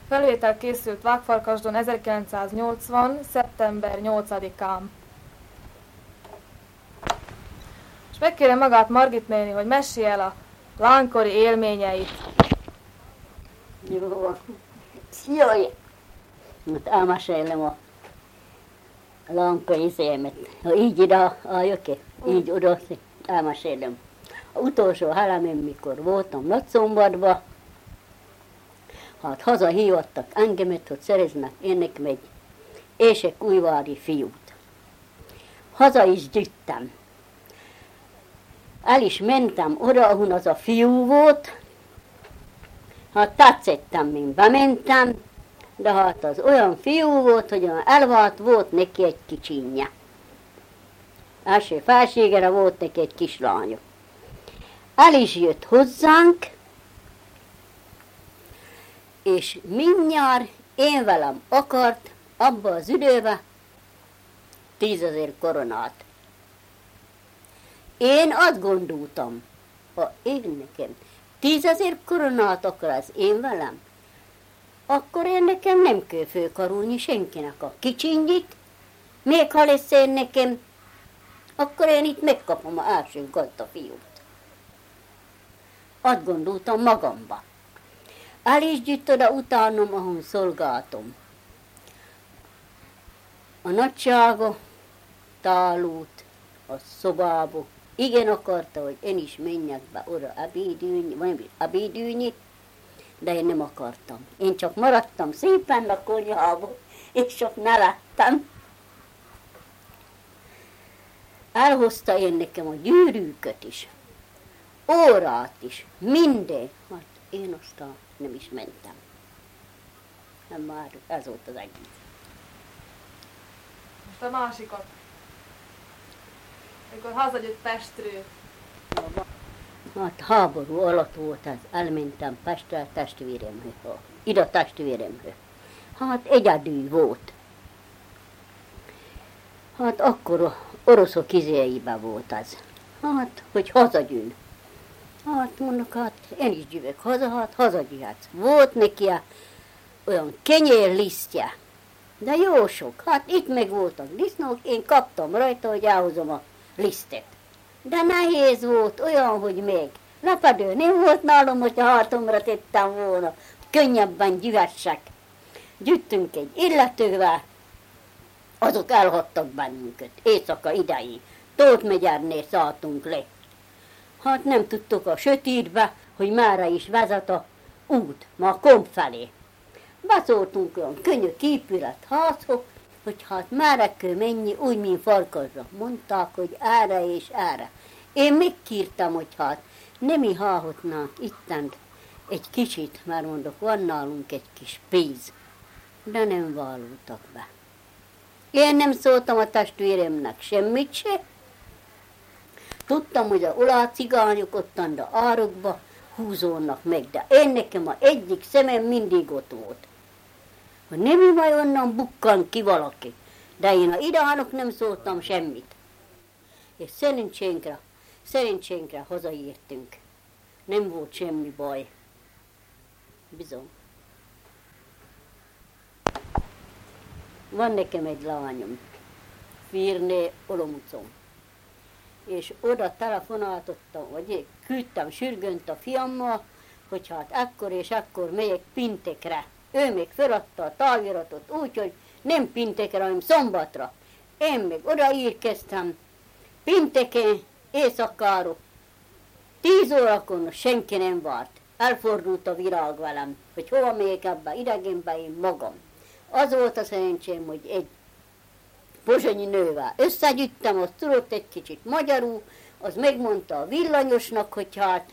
Felvétel készült Vágfarkasdon 1980. szeptember 8-án. És megkérem magát Margit néni, hogy mesélje el a lánykori élményeit. Jó. Jaj! Hát elmesélem a lánykori izémet. Ha így ide álljak-e? Így oda, elmesélem. A utolsó halámén, mikor voltam Nagyszombatban, hát hazahívottak engemet, hogy szereznek én nekem egy ésekújvári fiút. Haza is gyűjtem. El is mentem oda, ahol az a fiú volt. Hát tetszettem, mint bementem, de hát az olyan fiú volt, hogy olyan elvált, volt neki egy kicsinje. Első felségére volt neki egy kislánya. El is jött hozzánk, és mindjárt én velem akart abba az időbe 10 000 koronát. Én azt gondoltam, ha én nekem 10 000 koronát akar az én velem, akkor én nekem nem kell fölkarulni senkinek a kicsinyit, még ha lesz én nekem, akkor én itt megkapom az első gazda fiút. Azt gondoltam magamba. El is gyűjt oda utánom, ahol szolgáltam. A nagysága tálult a szobába. Igen akarta, hogy én is menjek be oda ebédülni, de én nem akartam. Én csak maradtam szépen a konyhába, és csak nevettem. Elhozta én nekem a gyűrűköt is, órát is, minden. Hát én aztán nem is mentem. Nem, már ez volt az egész. Most a másikat. Amikor hazagyött Pestről. Hát háború alatt volt ez. Elmentem Pestre testvéremhöz. Ide testvéremhöz. Hát egyedül volt. Hát akkor oroszok izéiben volt az. Hát, hogy hazagyűn. Hát mondok, hát én is gyűvök haza, hát hazagyűhetsz. Volt neki olyan kenyérlisztje, de jó sok. Hát itt meg voltak disznók, én kaptam rajta, hogy elhozom a lisztet. De nehéz volt, olyan, hogy még lepedő nem volt nálam, hogyha hátomra tettem volna, könnyebben gyűhessek. Gyűjtünk egy illetővel, azok elhagytak bennünket, éjszaka idején. Tóth megyernél szálltunk le. Hát nem tudtuk a sötétbe, hogy merre is vezet a út, ma a komp felé. Beszóltunk olyan könnyű képület házhoz, hogy hát merre kell menni, úgy, mint Farkasra. Mondták, hogy erre és erre. Én megkírtam, hogy hát nem mi hallhatnánk ittent egy kicsit, mert mondok, van nálunk egy kis pénz. De nem vállaltak be. Én nem szóltam a testvéremnek semmit se. Tudtam, hogy a olajcigányok ottan a árokba húzódnak meg, de én nekem a egyik szemem mindig ott volt. Hogy nem majd onnan bukkan ki valaki, de én a idánok nem szóltam semmit. És szerencsénkre hazaértünk. Nem volt semmi baj. Bizony. Van nekem egy lányom, Firné Olomoucon. És oda telefonáltottam, vagy küldtem sürgönt a fiammal, hogy hát ekkor és ekkor megyek Pintekre. Ő még feladta a táviratot úgy, hogy nem Pintekre, hanem Szombatra. Én még odaírkeztem, Pinteken, éjszakára, 10 órakor senki nem várt. Elfordult a virág velem, hogy hova megyek ebbe idegenbe én magam. Az volt a szerencsém, hogy egy pozsonyi nővel összegyűjtem, az tudott egy kicsit magyarul, az megmondta a villanyosnak, hogy hát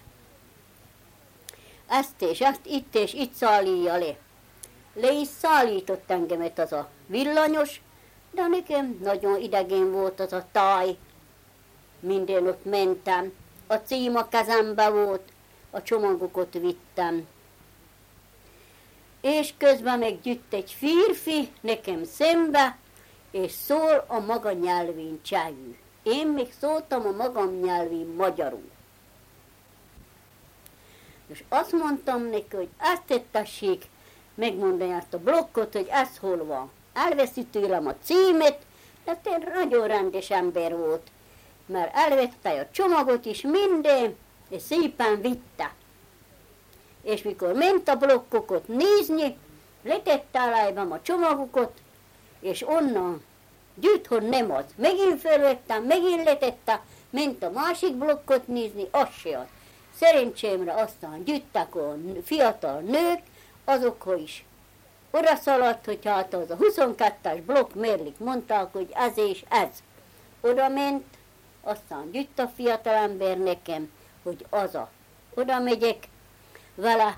ezt és ezt, itt és itt szállítja le. Le is szállított engemet az a villanyos, de nekem nagyon idegen volt az a táj. Minden ott mentem, a cím a kezembe volt, a csomagokat vittem. És közben meggyűjt egy férfi nekem szembe, és szól a maga nyelvén csehül. Én még szóltam a magam nyelvén magyarul. És azt mondtam neki, hogy ezt tessék megmondani azt a blokkot, hogy ez hol van. Elveszi tőlem a címet, de én nagyon rendes ember volt, mert elvette a csomagot is minden, és szépen vitte. És mikor ment a blokkokat nézni, letette alájban a csomagokat, és onnan gyűjt, hogy nem az. Megint felvettem, megint letette, ment a másik blokkot nézni, az se az. Szerencsémre aztán gyűjttek a fiatal nők, azok is oda szaladt, hogy hát az a 22-es blokk mérlik, mondták, hogy ez és ez. Oda ment, aztán gyűjt a fiatalember nekem, hogy az a. Oda megyek vele,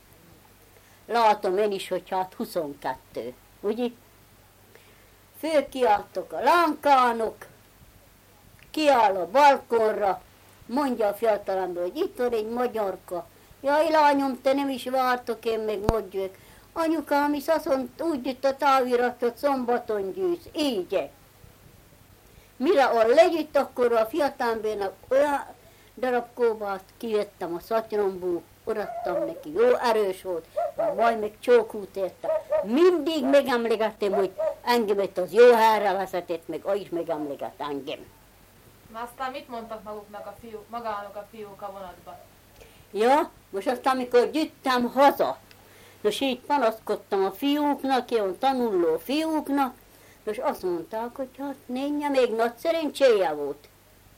látom én is, hogy hát 22, ugye? Fölkiáltok a lánkánok, kiáll a balkonra, mondja a fiatalember, hogy itt van egy magyarka. Jaj, lányom, te nem is vártok, én meg mondjuk. Anyukám is azt mondta, úgy jött a táviratot, szombaton gyűjsz, így. Mire a legyütt, akkor a fiatalembernek olyan darab kóbászt kivettem a szatyromból, odaadtam neki, jó erős volt, majd meg csókút érte. Mindig megemlegettem, hogy engemet az jó helyre vezetett, meg az is megemlegett engem. Na aztán mit mondtak magának a fiúk a vonatban? Ja, most aztán, amikor gyűjtem haza, és így panaszkodtam a fiúknak, ilyen tanuló fiúknak, és azt mondták, hogy hát nénye még nagy szerencséje volt.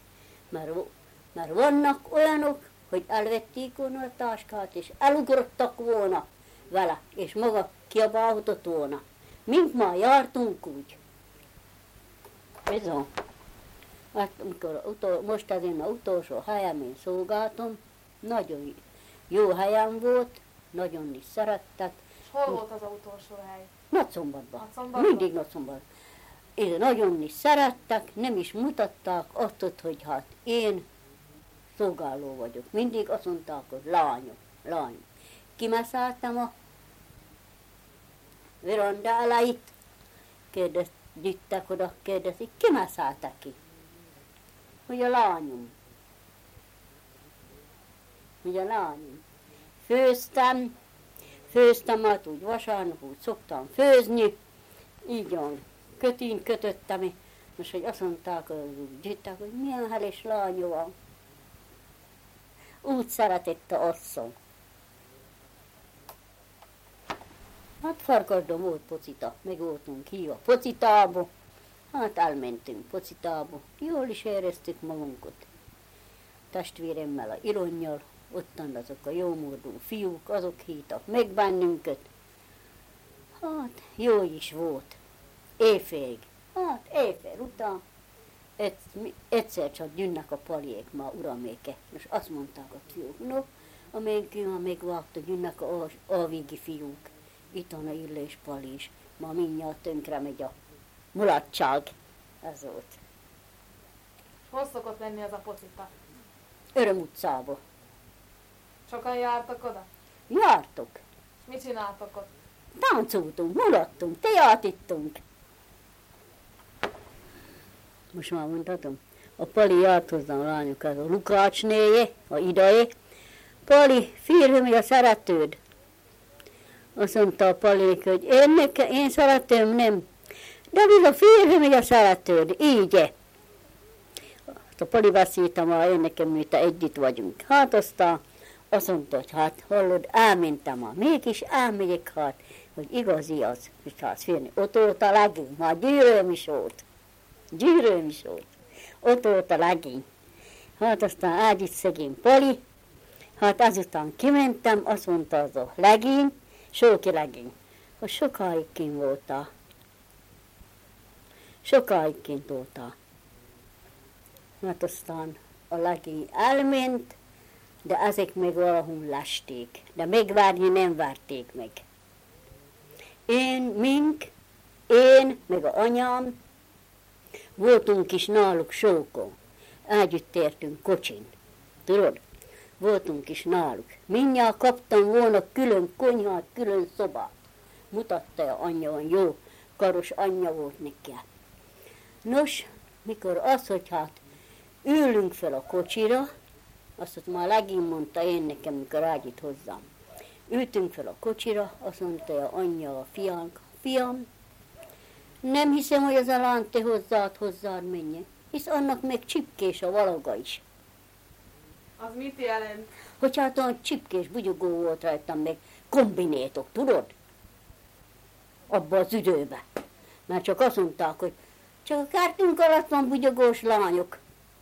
Mert vannak olyanok, hogy elvették volna a táskát, és elugrottak volna vele, és maga kiabálhatott volna. Mint már jártunk úgy. Bizony. Hát, most az én az utolsó helyem, én szolgáltam, nagyon jó helyem volt, nagyon is szerettek. És hol volt az utolsó hely? Nagyszombatban. Mindig Nagyszombatban. És nagyon is szerettek, nem is mutatták azt, hogy hát én szolgáló vagyok. Mindig azt mondták, hogy lányok. Kimeszálltam a veranda aláit, gyűjtek oda, kérdezik, kimeszálltak ki? Hogy a lányom. Főztem, hát úgy vasárnap, úgy szoktam főzni, így van, kötén kötöttem, most hogy azt mondták, hogy milyen heles lánya van. Úgy szeretett a asszony. Hát Farkasdon volt pocita, meg voltunk hívva pocitába, hát elmentünk pocitába, jól is éreztük magunkat. Testvéremmel, a Ironnyal, ottan azok a jómódú fiúk, azok hívtak meg bennünket. Hát jó is volt, éjfélig. Hát éjfél után egyszer csak jönnek a paliék, ma uraméke, és azt mondták a fiúk, no, amelyik megvágta, jönnek a alvégi fiúk, itt van a Illés Pali is, ma mindjárt tönkre megy a mulatság. Ez volt. Hol szokott lenni az a pocita? Öröm utcába. Sokan jártak oda? Jártok. És mit csináltok ott? Táncoltunk, mulattunk, teát ittunk. Most már mondhatom, a Pali járt hozzám lányok, ez a Lukácsnéje, a Idaé. Pali, férjem, a szeretőd. Azt mondta a Pali, hogy én szeretem, nem. De mi a férjem, a szeretőd, így. A Pali beszéltem, én nekem, mi te együtt vagyunk. Hát aztán azt mondta, hogy hát hallod, elmentem már, mégis elmegyek, hát, hogy igazi az, és hát férni. Ott volt a legény, már gyűrőm is volt. Ott volt a legény. Hát aztán ágyít szegény Pali, hát azután kimentem, azt mondta az a legény, Sóki legény, hogy sokáig kint voltál. Hát aztán a legény elment, de ezek még valahol lesték, de megvárni nem várték meg. Én, meg a anyám, voltunk is náluk Sókon, együtt értünk kocsin, tudod? Voltunk is náluk. Mindjárt kaptam volna külön konyhát, külön szobát. Mutatta a anyja, van jó, karos anyja volt neki. Nos, mikor az, hogy hát ülünk fel a kocsira, azt már legint mondta én nekem, mikor ágyít hozzám. Ültünk fel a kocsira, azt mondta a anyja a fiánk, fiam, nem hiszem, hogy az a láng te hozzád menjen, hisz annak meg csipkés a valaga is. Az mit jelent? Hogy hát olyan csipkés bugyogó volt rajtam, meg kombinétok, tudod? Abba az időbe. Már csak azt mondták, hogy csak a kártunk alatt van bugyogós lányok.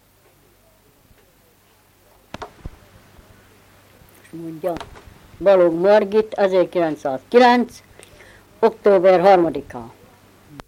És mondja, Balogh Margit, 1909. október 3-án.